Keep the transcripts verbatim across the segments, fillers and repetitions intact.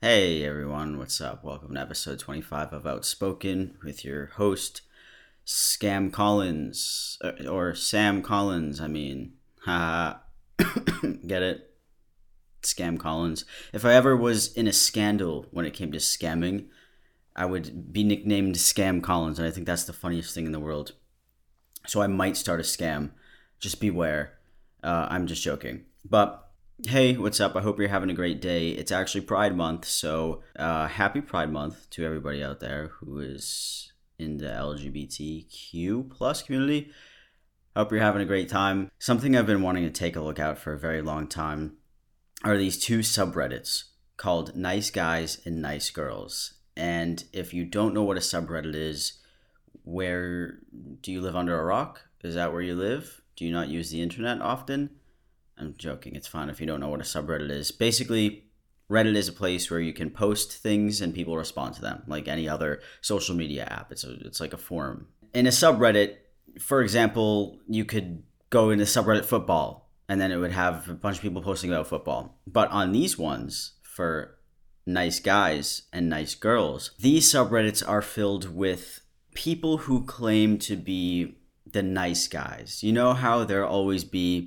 Hey everyone, what's up? Welcome to episode twenty-five of Outspoken with your host, Scam Collins, uh, or Sam Collins, I mean. Haha. Get it? Scam Collins. If I ever was in a scandal when it came to scamming, I would be nicknamed Scam Collins, and I think that's the funniest thing in the world. So I might start a scam. Just beware. Uh, I'm just joking. But hey, what's up? I hope you're having a great day. It's actually Pride Month, so uh, happy Pride Month to everybody out there who is in the L G B T Q plus community. Hope you're having a great time. Something I've been wanting to take a look at for a very long time are these two subreddits called Nice Guys and Nice Girls. And if you don't know what a subreddit is, where do you live under a rock? Is that where you live? Do you not use the internet often? I'm joking. It's fine if you don't know what a subreddit is. Basically, Reddit is a place where you can post things and people respond to them, like any other social media app. It's a, it's like a forum. In a subreddit, for example, you could go into subreddit football, and then it would have a bunch of people posting about football. But on these ones, for nice guys and nice girls, these subreddits are filled with people who claim to be the nice guys. You know how there'll always be,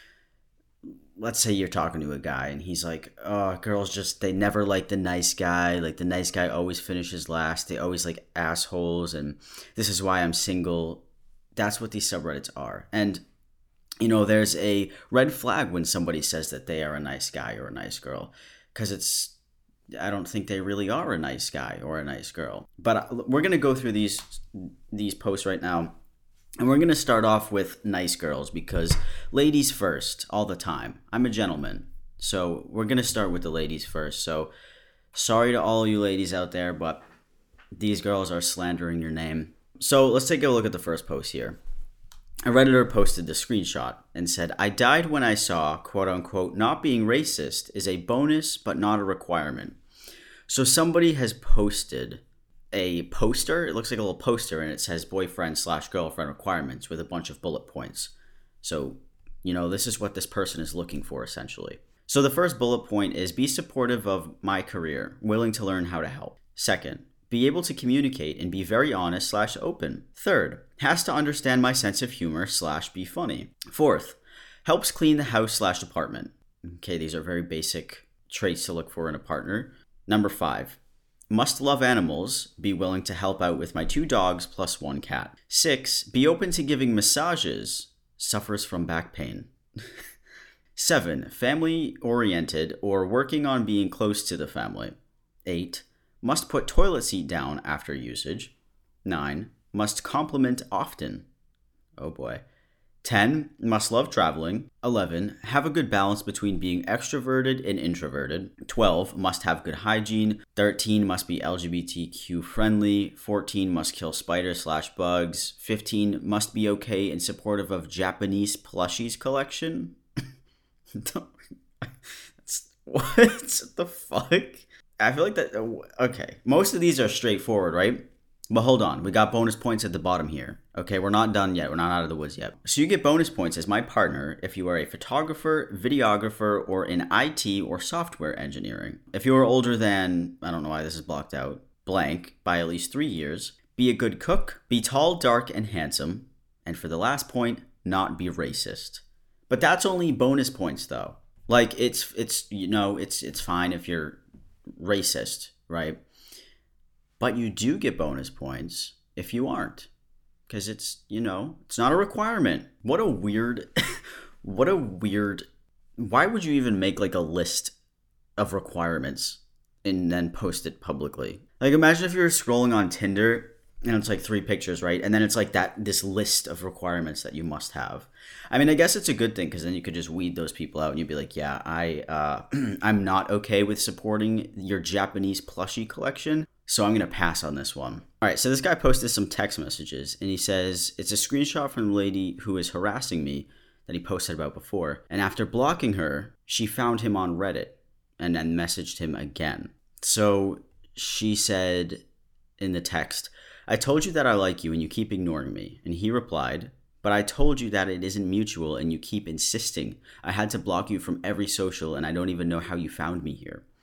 let's say you're talking to a guy and he's like, oh, girls just, they never like the nice guy. Like the nice guy always finishes last. They always like assholes. And this is why I'm single. That's what these subreddits are. And, you know, there's a red flag when somebody says that they are a nice guy or a nice girl. Because it's, I don't think they really are a nice guy or a nice girl. But we're going to go through these these posts right now. And we're going to start off with nice girls because ladies first all the time. I'm a gentleman. So we're going to start with the ladies first. So sorry to all you ladies out there, but these girls are slandering your name. So let's take a look at the first post here. A Redditor posted the screenshot and said, I died when I saw, quote unquote, not being racist is a bonus but not a requirement. So somebody has posted a poster. It looks like a little poster, and it says boyfriend slash girlfriend requirements with a bunch of bullet points. So, you know, this is what this person is looking for, essentially. So the first bullet point is be supportive of my career, willing to learn how to help. Second, be able to communicate and be very honest slash open. Third, has to understand my sense of humor slash be funny. Fourth, helps clean the house slash apartment. Okay, these are very basic traits to look for in a partner. Number five, must love animals, be willing to help out with my two dogs plus one cat. Six, be open to giving massages, suffers from back pain. Seven, family-oriented or working on being close to the family. Eight, must put toilet seat down after usage. Nine, must compliment often. Oh boy. ten, must love traveling. eleven, have a good balance between being extroverted and introverted. twelve, must have good hygiene. thirteen, must be L G B T Q friendly. fourteen, must kill spiders slash bugs. fifteen, must be okay and supportive of Japanese plushies collection. That's, what the fuck? I feel like that, okay, most of these are straightforward, right? But hold on, we got bonus points at the bottom here. Okay, we're not done yet. We're not out of the woods yet. So you get bonus points as my partner if you are a photographer, videographer, or in I T or software engineering. If you are older than, I don't know why this is blocked out, blank, by at least three years, be a good cook, be tall, dark, and handsome, and for the last point, not be racist. But that's only bonus points though. Like it's, it's you know, it's it's fine if you're racist, right? But you do get bonus points if you aren't. Because it's, you know, it's not a requirement. What a weird, what a weird, why would you even make like a list of requirements and then post it publicly? Like imagine if you were scrolling on Tinder and it's like three pictures, right? And then it's like that, this list of requirements that you must have. I mean, I guess it's a good thing because then you could just weed those people out and you'd be like, yeah, I, uh, I'm not okay with supporting your Japanese plushie collection. So I'm going to pass on this one. All right, so this guy posted some text messages, and he says, it's a screenshot from the lady who is harassing me that he posted about before. And after blocking her, she found him on Reddit and then messaged him again. So she said in the text, I told you that I like you and you keep ignoring me. And he replied, but I told you that it isn't mutual and you keep insisting. I had to block you from every social and I don't even know how you found me here.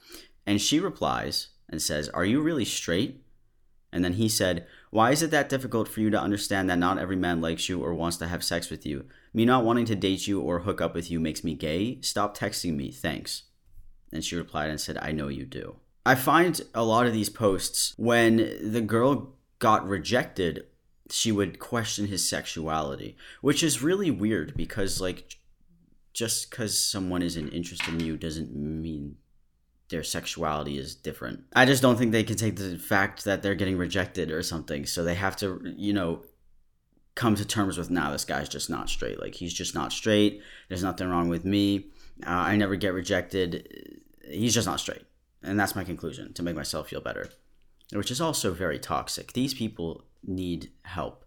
And she replies and says, "Are you really straight?" And then he said, "Why is it that difficult for you to understand that not every man likes you or wants to have sex with you? Me not wanting to date you or hook up with you makes me gay? Stop texting me, thanks." And she replied and said, "I know you do." I find a lot of these posts, when the girl got rejected, she would question his sexuality, which is really weird because, like, just because someone isn't interested in you doesn't mean their sexuality is different. I just don't think they can take the fact that they're getting rejected or something. So they have to, you know, come to terms with, nah, this guy's just not straight. Like, he's just not straight. There's nothing wrong with me. Uh, I never get rejected. He's just not straight. And that's my conclusion, to make myself feel better, which is also very toxic. These people need help.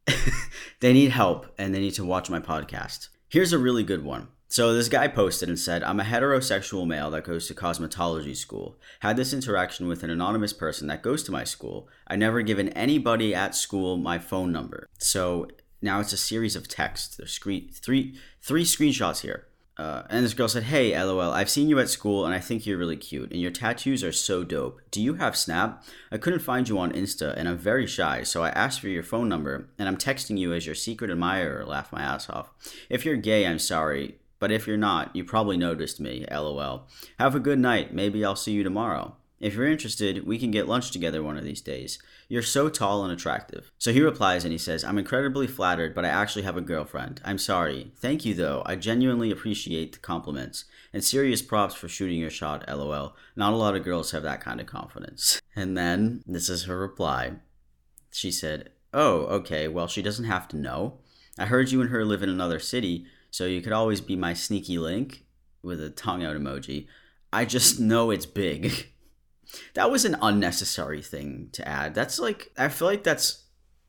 They need help, and they need to watch my podcast. Here's a really good one. So this guy posted and said, "I'm a heterosexual male that goes to cosmetology school. Had this interaction with an anonymous person that goes to my school. I never given anybody at school my phone number." So now it's a series of texts. There's screen, three, three screenshots here. Uh, and this girl said, "Hey, lol, I've seen you at school and I think you're really cute and your tattoos are so dope. Do you have Snap? I couldn't find you on Insta and I'm very shy, so I asked for your phone number and I'm texting you as your secret admirer." Laugh my ass off. "If you're gay, I'm sorry. But if you're not, you probably noticed me, lol. Have a good night. Maybe I'll see you tomorrow. If you're interested, we can get lunch together one of these days. You're so tall and attractive." So he replies and he says, "I'm incredibly flattered, but I actually have a girlfriend. I'm sorry. Thank you though. I genuinely appreciate the compliments. And serious props for shooting your shot, lol. Not a lot of girls have that kind of confidence." And then, this is her reply. She said, "Oh, okay, well, she doesn't have to know. I heard you and her live in another city, so you could always be my sneaky link," with a tongue out emoji. "I just know it's big." That was an unnecessary thing to add. That's like, I feel like that's,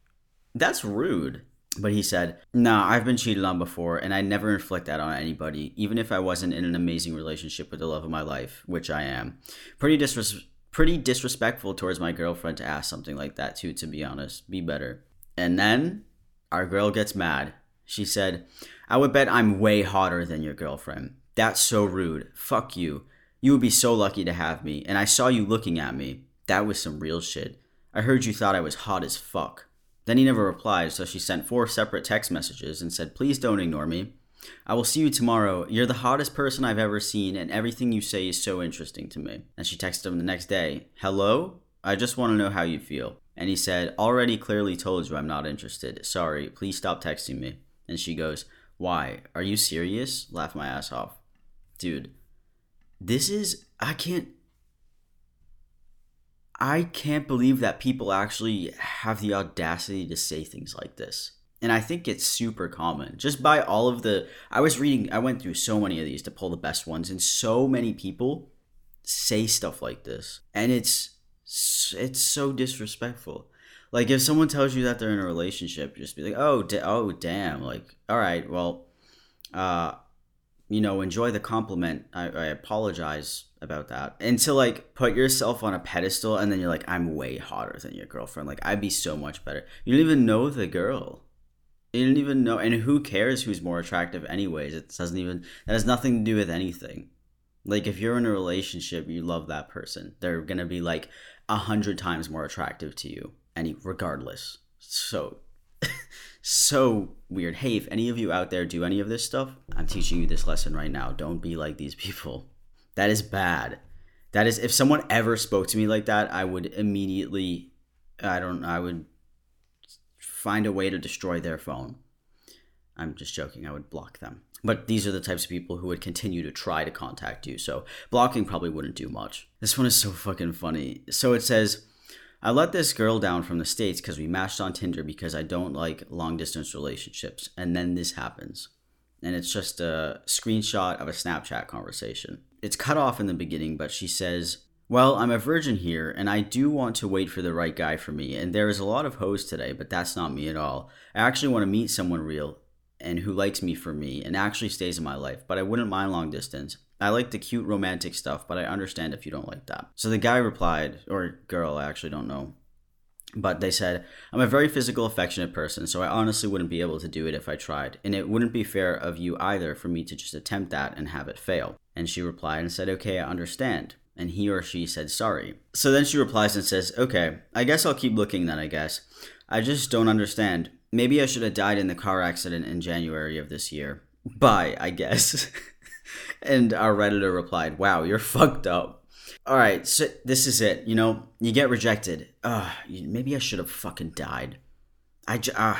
that's rude. But he said, "Nah, I've been cheated on before and I never inflict that on anybody, even if I wasn't in an amazing relationship with the love of my life, which I am. Pretty disres- pretty disrespectful towards my girlfriend to ask something like that too, to be honest. Be better." And then our girl gets mad. She said, "I would bet I'm way hotter than your girlfriend. That's so rude. Fuck you. You would be so lucky to have me, and I saw you looking at me. That was some real shit. I heard you thought I was hot as fuck." Then he never replied, so she sent four separate text messages and said, "Please don't ignore me. I will see you tomorrow. You're the hottest person I've ever seen, and everything you say is so interesting to me." And she texted him the next day, "Hello? I just want to know how you feel." And he said, "Already clearly told you I'm not interested. Sorry, please stop texting me." And she goes, "Why? Are you serious?" Laugh my ass off. Dude. This is, I can't, I can't believe that people actually have the audacity to say things like this. And I think it's super common. Just by all of the, I was reading, I went through so many of these to pull the best ones, and so many people say stuff like this. And it's, it's so disrespectful. Like, if someone tells you that they're in a relationship, just be like, oh, da- oh damn. Like, all right, well, uh, you know, enjoy the compliment. I, I apologize about that. And to like put yourself on a pedestal and then you're like, "I'm way hotter than your girlfriend. Like, I'd be so much better." You don't even know the girl. You didn't even know. And who cares who's more attractive anyways? It doesn't even, that has nothing to do with anything. Like, if you're in a relationship, you love that person. They're going to be like a hundred times more attractive to you, any regardless. So so weird. Hey, if any of you out there do any of this stuff, I'm teaching you this lesson right now. Don't be like these people. That is bad. That is, if someone ever spoke to me like that, I would immediately, I don't, I would find a way to destroy their phone. I'm just joking. I would block them. But these are the types of people who would continue to try to contact you. So blocking probably wouldn't do much. This one is so fucking funny. So it says, "I let this girl down from the States because we matched on Tinder because I don't like long distance relationships. And then this happens." And it's just a screenshot of a Snapchat conversation. It's cut off in the beginning, but she says, "Well, I'm a virgin here and I do want to wait for the right guy for me. And there is a lot of hoes today, but that's not me at all. I actually want to meet someone real and who likes me for me and actually stays in my life, but I wouldn't mind long distance. I like the cute romantic stuff, but I understand if you don't like that." So the guy replied, or girl, I actually don't know. But they said, "I'm a very physical, affectionate person, so I honestly wouldn't be able to do it if I tried. And it wouldn't be fair of you either for me to just attempt that and have it fail." And she replied and said, "Okay, I understand." and he or she said sorry. So then she replies and says, okay, I guess I'll keep looking then, I guess. I just don't understand. Maybe I should have died in the car accident in January of this year. Bye, I guess. And our Redditor replied, wow, you're fucked up. All right, so this is it. You know, you get rejected. Uh, maybe I should have fucking died. I, uh,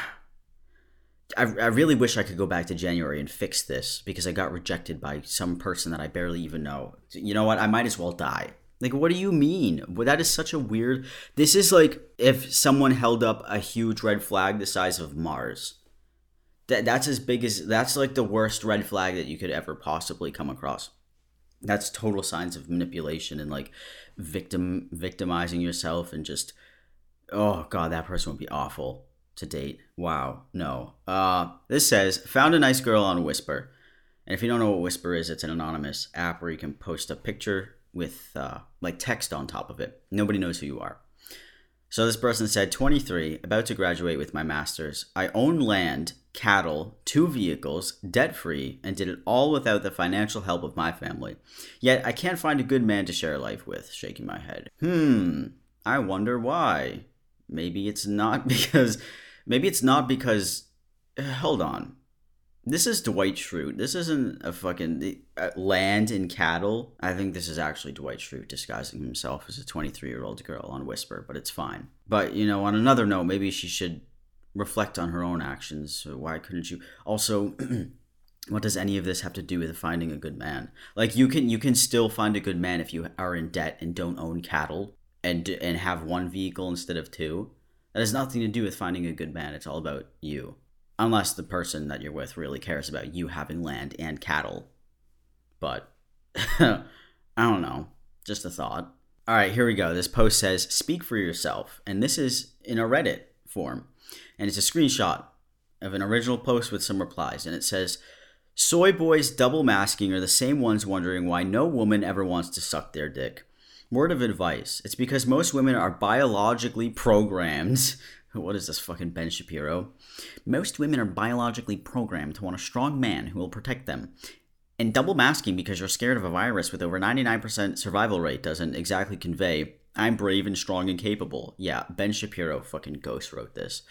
I, I really wish I could go back to January and fix this because I got rejected by some person that I barely even know. You know what? I might as well die. Like, what do you mean? Well, that is such a weird... This is like if someone held up a huge red flag the size of Mars. That That's as big as... That's like the worst red flag that you could ever possibly come across. That's total signs of manipulation and like victim victimizing yourself and just... Oh, God, that person would be awful to date. Wow. No. Uh, this says, found a nice girl on Whisper. And if you don't know what Whisper is, it's an anonymous app where you can post a picture with uh, like text on top of it. Nobody knows who you are. So this person said, twenty-three, about to graduate with my master's. I own land, cattle, two vehicles, debt-free, and did it all without the financial help of my family. Yet I can't find a good man to share life with, shaking my head. Hmm, I wonder why. Maybe it's not because, maybe it's not because, hold on. This is Dwight Schrute. This isn't a fucking uh, land and cattle. I think this is actually Dwight Schrute disguising himself as a twenty-three-year-old girl on Whisper, but it's fine. But, you know, on another note, maybe she should reflect on her own actions. Why couldn't you? Also, what does any of this have to do with finding a good man? Like, you can you can still find a good man if you are in debt and don't own cattle and and have one vehicle instead of two. That has nothing to do with finding a good man. It's all about you. Unless the person that you're with really cares about you having land and cattle. But, I don't know. Just a thought. All right, here we go. This post says, speak for yourself. And this is in a Reddit form. And it's a screenshot of an original post with some replies. And it says, soy boys double masking are the same ones wondering why no woman ever wants to suck their dick. Word of advice. It's because most women are biologically programmed... What is this, fucking Ben Shapiro? Most women are biologically programmed to want a strong man who will protect them. And double masking because you're scared of a virus with over ninety-nine percent survival rate doesn't exactly convey, I'm brave and strong and capable. Yeah, Ben Shapiro fucking ghost wrote this.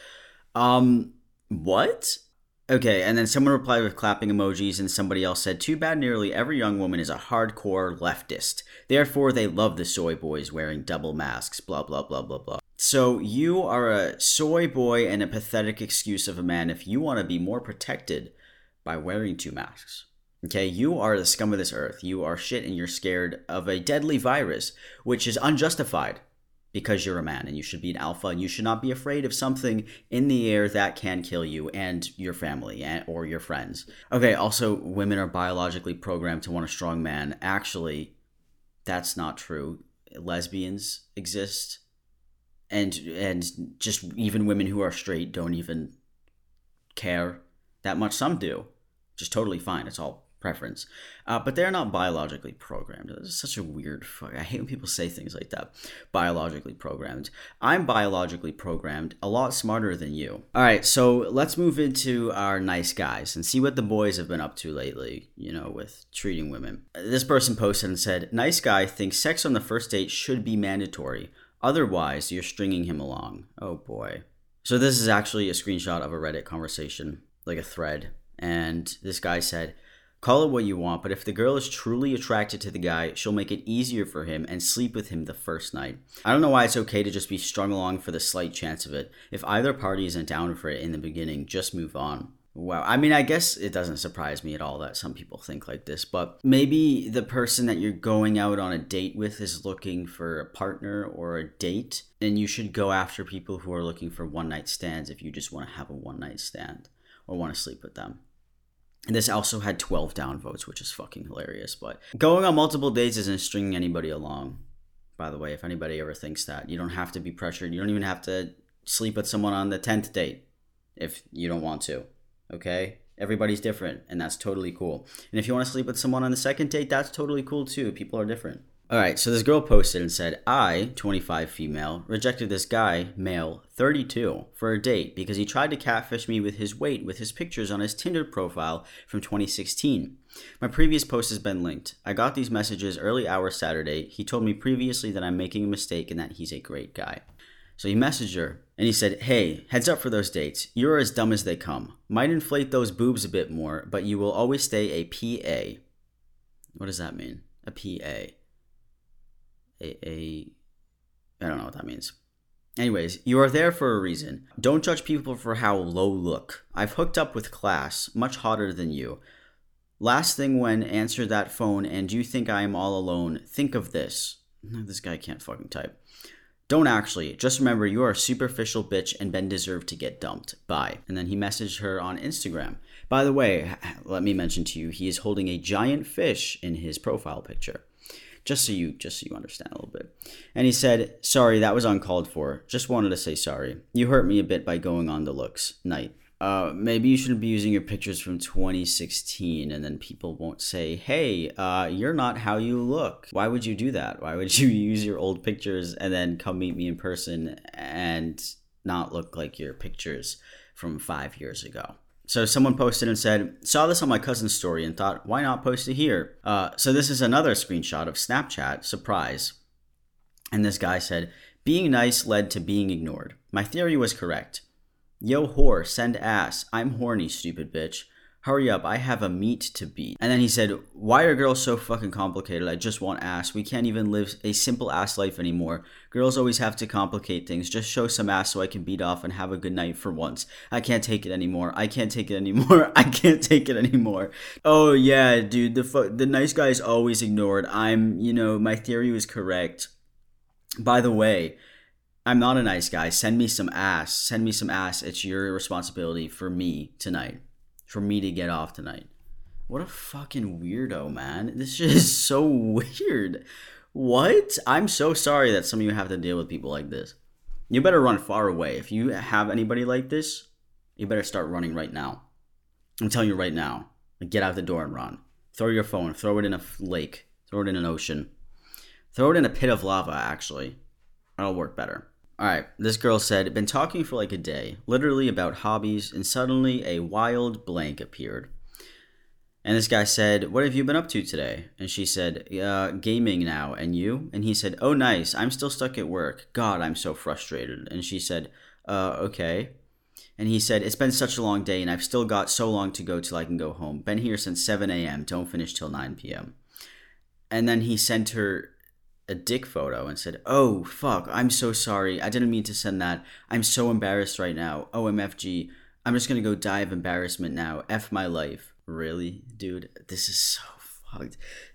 Um, what? Okay, and then someone replied with clapping emojis and somebody else said, too bad nearly every young woman is a hardcore leftist. Therefore, they love the soy boys wearing double masks, blah, blah, blah, blah, blah. So you are a soy boy and a pathetic excuse of a man if you want to be more protected by wearing two masks. Okay, you are the scum of this earth. You are shit and you're scared of a deadly virus, which is unjustified because you're a man and you should be an alpha and you should not be afraid of something in the air that can kill you and your family and, or your friends. Okay, also, women are biologically programmed to want a strong man. Actually, that's not true. Lesbians exist. And and just even women who are straight don't even care that much. Some do. Just totally fine. It's all preference. Uh, but they're not biologically programmed. This is such a weird fuck. I hate when people say things like that. Biologically programmed. I'm biologically programmed, a lot smarter than you. All right, so let's move into our nice guys and see what the boys have been up to lately, you know, with treating women. This person posted and said, nice guy thinks sex on the first date should be mandatory. Otherwise, you're stringing him along. Oh boy. So this is actually a screenshot of a Reddit conversation, like a thread. And this guy said, call it what you want, but if the girl is truly attracted to the guy, she'll make it easier for him and sleep with him the first night. I don't know why it's okay to just be strung along for the slight chance of it. If either party isn't down for it in the beginning, just move on. Wow. I mean, I guess it doesn't surprise me at all that some people think like this, but maybe the person that you're going out on a date with is looking for a partner or a date, and you should go after people who are looking for one-night stands if you just want to have a one-night stand or want to sleep with them. And this also had twelve downvotes, which is fucking hilarious, but going on multiple dates isn't stringing anybody along, by the way, if anybody ever thinks that. You don't have to be pressured. You don't even have to sleep with someone on the tenth date if you don't want to. Okay? Everybody's different, and that's totally cool. And if you want to sleep with someone on the second date, that's totally cool too. People are different. All right, so this girl posted and said, I, twenty-five female, rejected this guy, male, thirty-two, for a date because he tried to catfish me with his weight with his pictures on his Tinder profile from twenty sixteen. My previous post has been linked. I got these messages early hours Saturday. He told me previously that I'm making a mistake and that he's a great guy. So he messaged her and he said, hey, heads up for those dates. You're as dumb as they come. Might inflate those boobs a bit more, but you will always stay a P A. What does that mean? A P A. A, a I don't know what that means. Anyways, you are there for a reason. Don't judge people for how low look. I've hooked up with class, much hotter than you. Last thing when answer that phone and you think I am all alone, think of this. This guy can't fucking type. Don't actually. Just remember you are a superficial bitch and Ben deserved to get dumped. Bye. And then he messaged her on Instagram. By the way, let me mention to you, he is holding a giant fish in his profile picture. Just so you just so you understand a little bit. And he said, sorry, that was uncalled for. Just wanted to say sorry. You hurt me a bit by going on the looks. Night. Uh, maybe you shouldn't be using your pictures from twenty sixteen and then people won't say, hey, uh, you're not how you look. Why would you do that? Why would you use your old pictures and then come meet me in person and not look like your pictures from five years ago? So someone posted and said, saw this on my cousin's story and thought, why not post it here? Uh, so this is another screenshot of Snapchat, surprise. And this guy said, being nice led to being ignored. My theory was correct. Yo whore, send ass. I'm horny, stupid bitch. Hurry up, I have a meat to beat. And then he said, why are girls so fucking complicated? I just want ass. We can't even live a simple ass life anymore. Girls always have to complicate things. Just show some ass so I can beat off and have a good night for once. I can't take it anymore. I can't take it anymore. I can't take it anymore. Oh yeah, dude, the fu- the nice guy is always ignored. I'm, you know, my theory was correct. By the way, I'm not a nice guy. Send me some ass. Send me some ass. It's your responsibility for me tonight. For me to get off tonight. What a fucking weirdo, man. This shit is so weird. What? I'm so sorry that some of you have to deal with people like this. You better run far away. If you have anybody like this, you better start running right now. I'm telling you right now. Get out the door and run. Throw your phone. Throw it in a lake. Throw it in an ocean. Throw it in a pit of lava, actually. That'll work better. Alright, this girl said, been talking for like a day, literally about hobbies, and suddenly a wild blank appeared. And this guy said, what have you been up to today? And she said, uh, gaming now, and you? And he said, oh nice, I'm still stuck at work. God, I'm so frustrated. And she said, uh, okay. And he said, it's been such a long day, and I've still got so long to go till I can go home. Been here since seven a.m., don't finish till nine p.m. And then he sent her a dick photo and said, oh fuck, I'm so sorry, I didn't mean to send that, I'm so embarrassed right now, O M F G, I'm just gonna go die of embarrassment now, F my life. Really, dude, this is so fucked.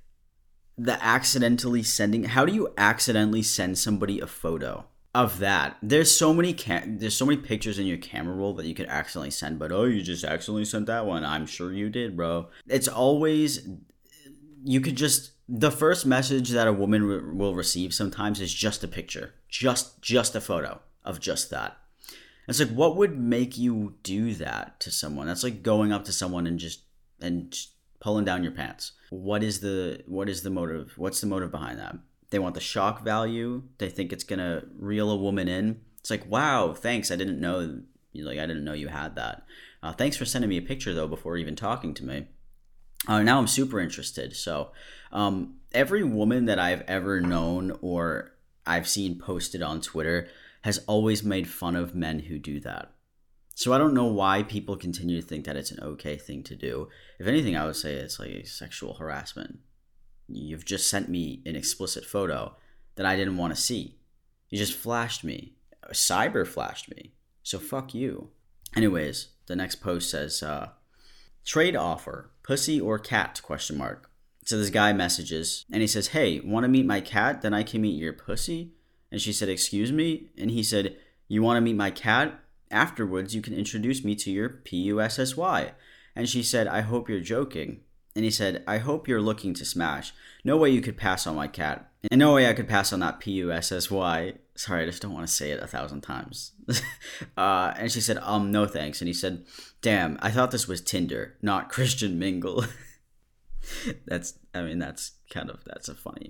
The accidentally sending, how do you accidentally send somebody a photo of that? There's so many cam- there's so many pictures in your camera roll that you could accidentally send, but oh, you just accidentally sent that one. I'm sure you did, bro. It's always, you could just, the first message that a woman re- will receive sometimes is just a picture, just just a photo of just that. It's like, what would make you do that to someone? That's like going up to someone and just and just pulling down your pants. What is the what is the motive? What's the motive behind that? They want the shock value. They think it's gonna reel a woman in. It's like, wow, thanks. I didn't know. Like, I didn't know you had that. Uh, thanks for sending me a picture though before even talking to me. Uh, now I'm super interested. So um, every woman that I've ever known or I've seen posted on Twitter has always made fun of men who do that. So I don't know why people continue to think that it's an okay thing to do. If anything, I would say it's like sexual harassment. You've just sent me an explicit photo that I didn't want to see. You just flashed me. Cyber flashed me. So fuck you. Anyways, the next post says, uh, trade offer, pussy or cat, question mark. So this guy messages and he says, hey, want to meet my cat? Then I can meet your pussy? And she said, excuse me? And he said, you want to meet my cat? Afterwards, you can introduce me to your P U S S Y. And she said, I hope you're joking. And he said, I hope you're looking to smash. No way you could pass on my cat. And no way I could pass on that P U S S Y. Sorry, I just don't want to say it a thousand times. uh, and she said, um, no thanks. And he said, damn, I thought this was Tinder, not Christian Mingle. that's, I mean, that's kind of, that's a funny,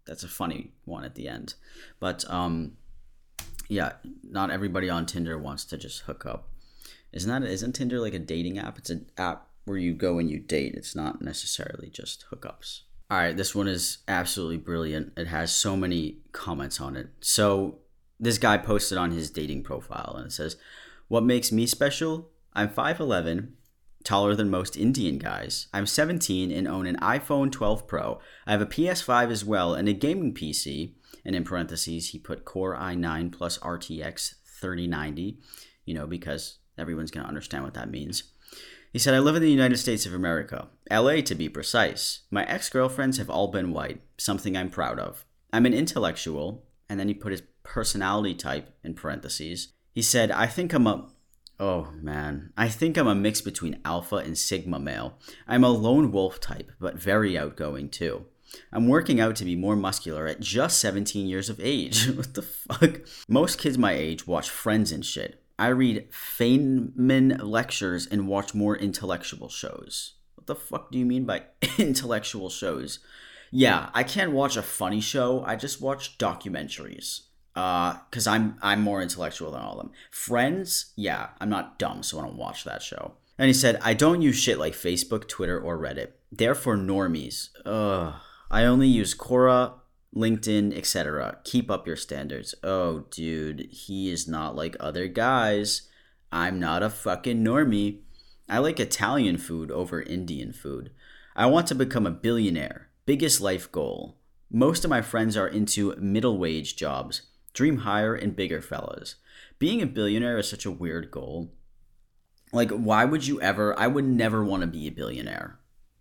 that's a funny one at the end. But um, yeah, not everybody on Tinder wants to just hook up. Isn't that isn't Tinder like a dating app? It's an app where you go and you date. It's not necessarily just hookups. All right, this one is absolutely brilliant. It has so many comments on it. So this guy posted on his dating profile, and it says, "What makes me special? I'm five eleven, taller than most Indian guys. I'm seventeen and own an iPhone twelve Pro. I have a P S five as well and a gaming P C." And in parentheses, he put Core i nine plus R T X thirty ninety, you know, because everyone's going to understand what that means. He said, "I live in the United States of America, L A to be precise. My ex-girlfriends have all been white, something I'm proud of. I'm an intellectual," and then he put his personality type in parentheses. He said, "I think I'm a, oh man, I think I'm a mix between alpha and sigma male. I'm a lone wolf type, but very outgoing too. I'm working out to be more muscular at just seventeen years of age." What the fuck? "Most kids my age watch Friends and shit. I read Feynman lectures and watch more intellectual shows." What the fuck do you mean by intellectual shows? Yeah, I can't watch a funny show. I just watch documentaries. Uh, cause I'm I'm more intellectual than all of them. Friends, yeah, I'm not dumb, so I don't watch that show. And he said, "I don't use shit like Facebook, Twitter, or Reddit. They're for normies. Ugh. I only use Quora, LinkedIn, et cetera. Keep up your standards." Oh, dude, he is not like other guys. I'm not a fucking normie. "I like Italian food over Indian food. I want to become a billionaire. Biggest life goal. Most of my friends are into middle wage jobs. Dream higher and bigger, fellas. Being a billionaire is such a weird goal. Like, why would you ever? I would never want to be a billionaire.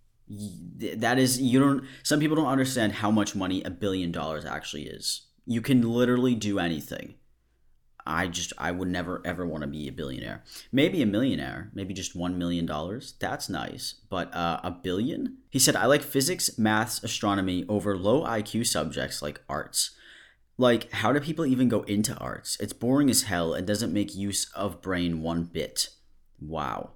That is, you don't, some people don't understand how much money a billion dollars actually is. You can literally do anything. I just, I would never ever want to be a billionaire. Maybe a millionaire, maybe just one million dollars. That's nice. But uh, a billion? He said, "I like physics, maths, astronomy over low I Q subjects like arts. Like, how do people even go into arts? It's boring as hell and doesn't make use of brain one bit." Wow.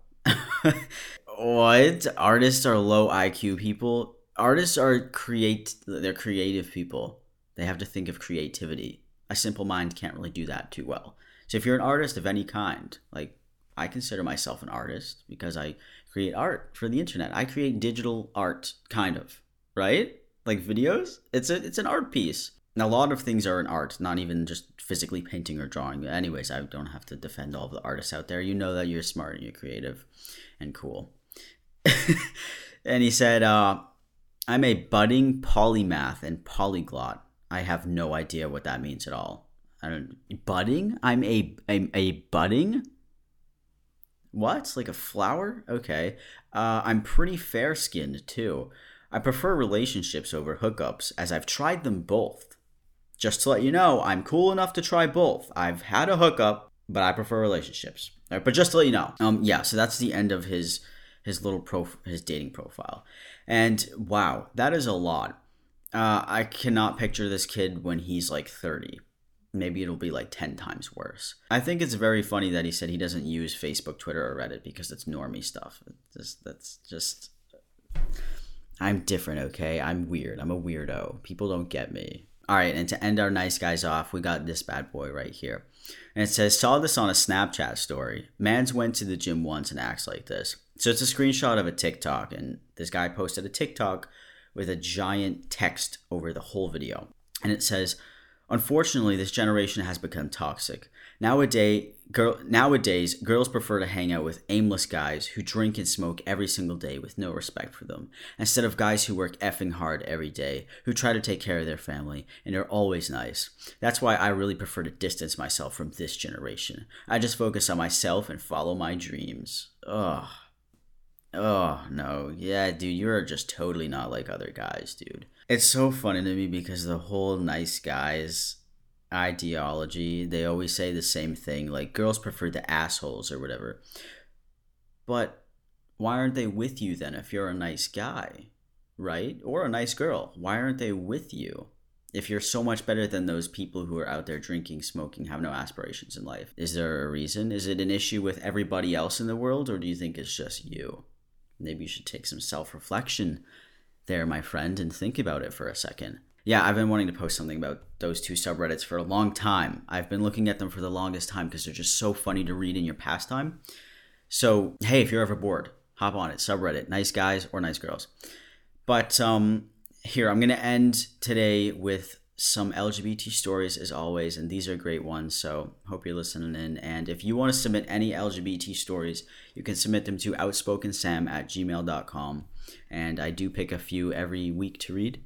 What? Artists are low I Q people? Artists are create, they're creative people. They have to think of creativity. A simple mind can't really do that too well. So if you're an artist of any kind, like, I consider myself an artist because I create art for the internet. I create digital art, kind of, right? Like videos. It's a it's an art piece. And a lot of things are an art, not even just physically painting or drawing. Anyways, I don't have to defend all of the artists out there. You know that you're smart and you're creative and cool. And he said, uh, "I'm a budding polymath and polyglot. I have no idea what that means at all." I don't budding? I'm a I'm a budding? What? Like a flower? Okay. Uh, I'm pretty fair-skinned too. I prefer relationships over hookups, as I've tried them both. Just to let you know, I'm cool enough to try both. I've had a hookup, but I prefer relationships. All right, but just to let you know, um, yeah. So that's the end of his his little pro his dating profile, and wow, that is a lot. Uh, I cannot picture this kid when he's like thirty. Maybe it'll be like ten times worse. I think it's very funny that he said he doesn't use Facebook, Twitter, or Reddit because it's normie stuff. It's just, that's just... I'm different, okay? I'm weird. I'm a weirdo. People don't get me. All right, and to end our nice guys off, we got this bad boy right here. And it says, "Saw this on a Snapchat story. Mans went to the gym once and acts like this." So it's a screenshot of a TikTok, and this guy posted a TikTok with a giant text over the whole video. And it says, "Unfortunately, this generation has become toxic. Nowadays, girl, nowadays, girls prefer to hang out with aimless guys who drink and smoke every single day with no respect for them, instead of guys who work effing hard every day, who try to take care of their family, and are always nice. That's why I really prefer to distance myself from this generation. I just focus on myself and follow my dreams." Ugh. Oh, no. Yeah, dude, you're just totally not like other guys, dude. It's so funny to me because the whole nice guys ideology, they always say the same thing, like girls prefer the assholes or whatever. But why aren't they with you then if you're a nice guy, right? Or a nice girl? Why aren't they with you if you're so much better than those people who are out there drinking, smoking, have no aspirations in life? Is there a reason? Is it an issue with everybody else in the world, or do you think it's just you? Maybe you should take some self-reflection there, my friend, and think about it for a second. Yeah, I've been wanting to post something about those two subreddits for a long time. I've been looking at them for the longest time because they're just so funny to read in your pastime. So, hey, if you're ever bored, hop on it. Subreddit, nice guys or nice girls. But um, here, I'm going to end today with some L G B T stories as always, and these are great ones, so hope you're listening in. And if you want to submit any L G B T stories, you can submit them to outspokensam at gmail dot com, and I do pick a few every week to read.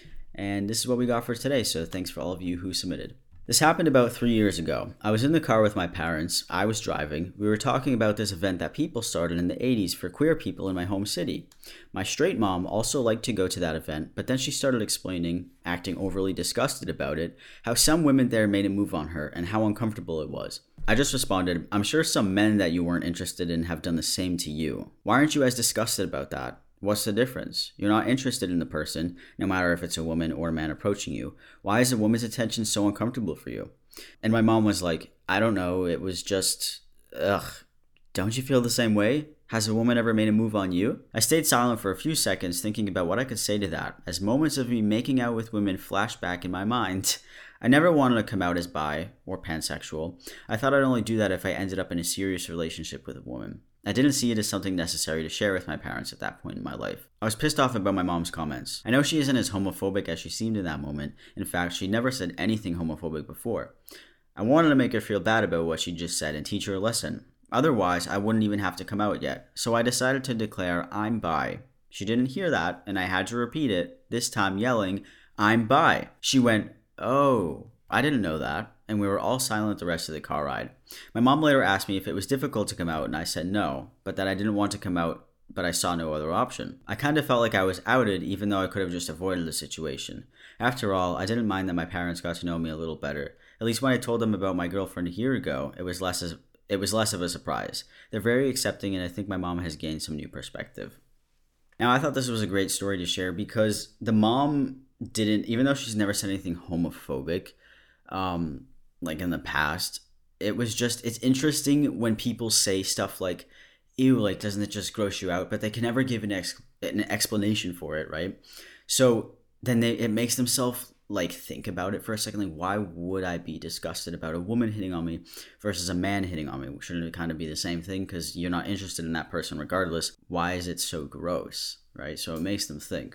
And this is what we got for today, so thanks for all of you who submitted. This happened about three years ago. I was in the car with my parents. I was driving. We were talking about this event that People started in the eighties for queer people in my home city. My straight mom also liked to go to that event, but then she started explaining, acting overly disgusted about it, how some women there made a move on her and how uncomfortable it was. I just responded, I'm sure some men that you weren't interested in have done the same to you. Why aren't you as disgusted about that? What's the difference? You're not interested in the person, no matter if it's a woman or a man approaching you. Why is a woman's attention so uncomfortable for you? And my mom was like, I don't know, it was just, ugh, don't you feel the same way? Has a woman ever made a move on you? I stayed silent for a few seconds thinking about what I could say to that, as moments of me making out with women flashed back in my mind. I never wanted to come out as bi or pansexual. I thought I'd only do that if I ended up in a serious relationship with a woman. I didn't see it as something necessary to share with my parents at that point in my life. I was pissed off about my mom's comments. I know she isn't as homophobic as she seemed in that moment. In fact, she never said anything homophobic before. I wanted to make her feel bad about what she just said and teach her a lesson. Otherwise, I wouldn't even have to come out yet. So I decided to declare I'm bi. She didn't hear that, and I had to repeat it, this time yelling, I'm bi. She went, oh, I didn't know that, and we were all silent the rest of the car ride. My mom later asked me if it was difficult to come out, and I said no, but that I didn't want to come out, but I saw no other option. I kind of felt like I was outed, even though I could have just avoided the situation. After all, I didn't mind that my parents got to know me a little better. At least when I told them about my girlfriend a year ago, it was less as, it was less of a surprise. They're very accepting, and I think my mom has gained some new perspective. Now, I thought this was a great story to share because the mom didn't, even though she's never said anything homophobic, um, like in the past, it was just, it's interesting when people say stuff like, ew, like, doesn't it just gross you out? But they can never give an, ex- an explanation for it, right? So then they, it makes themselves like think about it for a second. Like, why would I be disgusted about a woman hitting on me versus a man hitting on me? Shouldn't it kind of be the same thing? Because you're not interested in that person regardless. Why is it so gross, right? So it makes them think.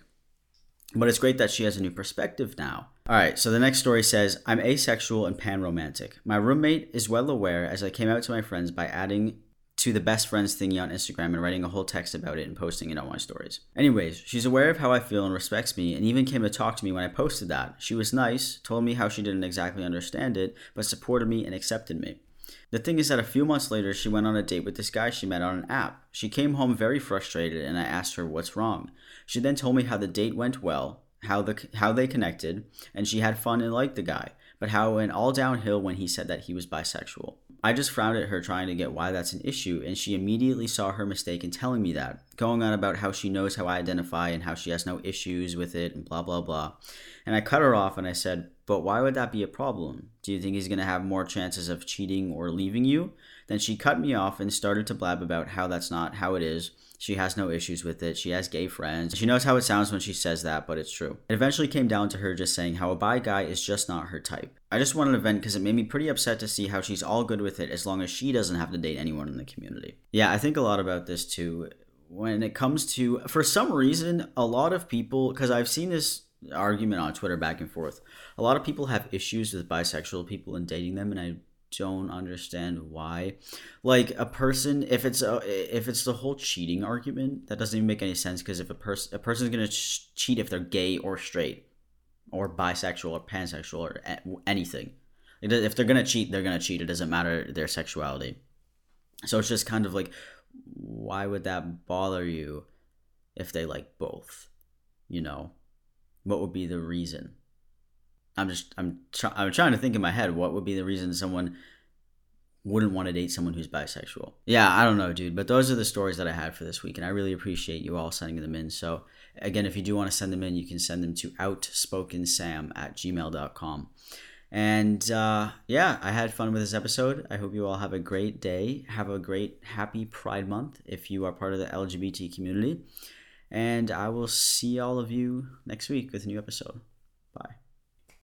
But it's great that she has a new perspective now. All right, so the next story says, I'm asexual and pan-romantic. My roommate is well aware as I came out to my friends by adding to the best friends thingy on Instagram and writing a whole text about it and posting it on my stories. Anyways, she's aware of how I feel and respects me and even came to talk to me when I posted that. She was nice, told me how she didn't exactly understand it, but supported me and accepted me. The thing is that a few months later, she went on a date with this guy she met on an app. She came home very frustrated and I asked her what's wrong. She then told me how the date went well, how the how they connected, and she had fun and liked the guy, but how it went all downhill when he said that he was bisexual. I just frowned at her trying to get why that's an issue, and she immediately saw her mistake in telling me that, going on about how she knows how I identify and how she has no issues with it and blah blah blah. And I cut her off and I said, but why would that be a problem? Do you think he's going to have more chances of cheating or leaving you? Then she cut me off and started to blab about how that's not how it is. She has no issues with it. She has gay friends. She knows how it sounds when she says that, but it's true. It eventually came down to her just saying how a bi guy is just not her type. I just wanted to vent because it made me pretty upset to see how she's all good with it as long as she doesn't have to date anyone in the community. Yeah, I think a lot about this too. When it comes to, for some reason, a lot of people, because I've seen this argument on Twitter back and forth, a lot of people have issues with bisexual people and dating them, and I don't understand why. Like a person, if it's a, if it's the whole cheating argument, that doesn't even make any sense, because if a person a person's gonna ch- cheat if they're gay or straight or bisexual or pansexual or a- anything, if they're gonna cheat, they're gonna cheat. It doesn't matter their sexuality. So it's just kind of like, why would that bother you if they like both? You know, what would be the reason? I'm just, I'm, try, I'm trying to think in my head, what would be the reason someone wouldn't want to date someone who's bisexual? Yeah, I don't know, dude. But those are the stories that I had for this week, and I really appreciate you all sending them in. So again, if you do want to send them in, you can send them to outspokensam at gmail dot com. And uh, yeah, I had fun with this episode. I hope you all have a great day. Have a great, happy Pride Month if you are part of the L G B T community. And I will see all of you next week with a new episode. Bye.